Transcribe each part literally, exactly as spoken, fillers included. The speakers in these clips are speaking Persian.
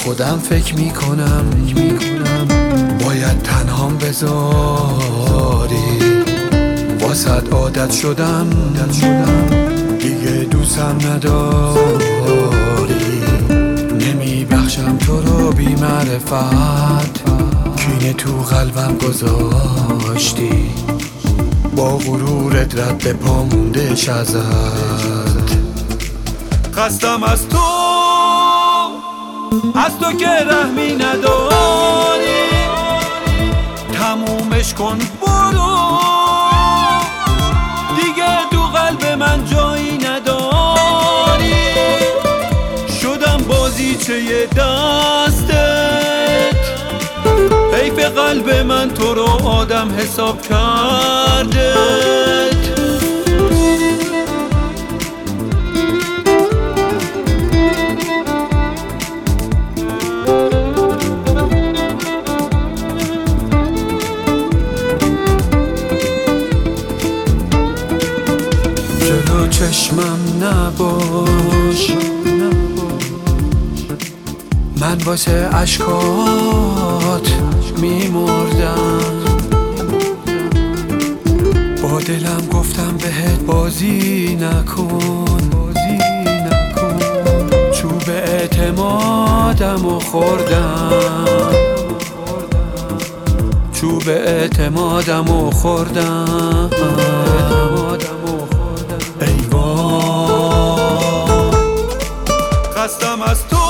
خودم فکر میکنم باید تنهام بذاری، واسد عادت شدم دیگه دوستم نداری. نمیبخشم تو رو بی معرفت، کینه تو قلبم گذاشتی، با غرورت رد به پا موندهش ازت. خستم از تو، از تو که رحمی نداری، تمومش کن برو، دیگه تو قلب من جایی نداری. شدم بازیچه دستت، حیف قلب من تو رو آدم حساب کردت. جلو چشمم نباش، من واسه عشقات میمردم، با دلم گفتم بهت بازی نکن، چوب اعتمادم و خوردم، چوب اعتمادم و خوردم. ای وای خستم از تو،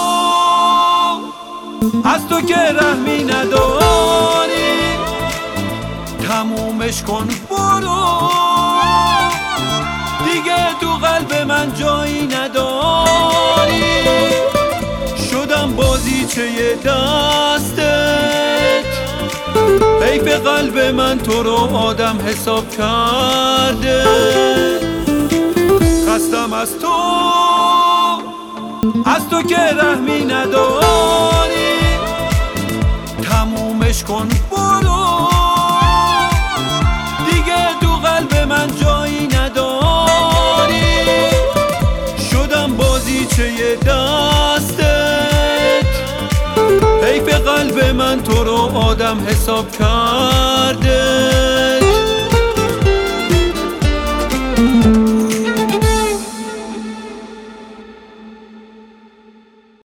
از تو که رحمی نداری، تمومش کن برو، دیگه تو قلب من جایی نداری. شدم بازیچه دستت، حیف قلب من تو رو آدم حساب کرده. خستم از تو، از تو که رحمی نداری، تمومش کن برو، دیگه تو قلب من جایی نداری. شدم بازیچه دستت، حیف قلب من تو رو آدم حساب کرده.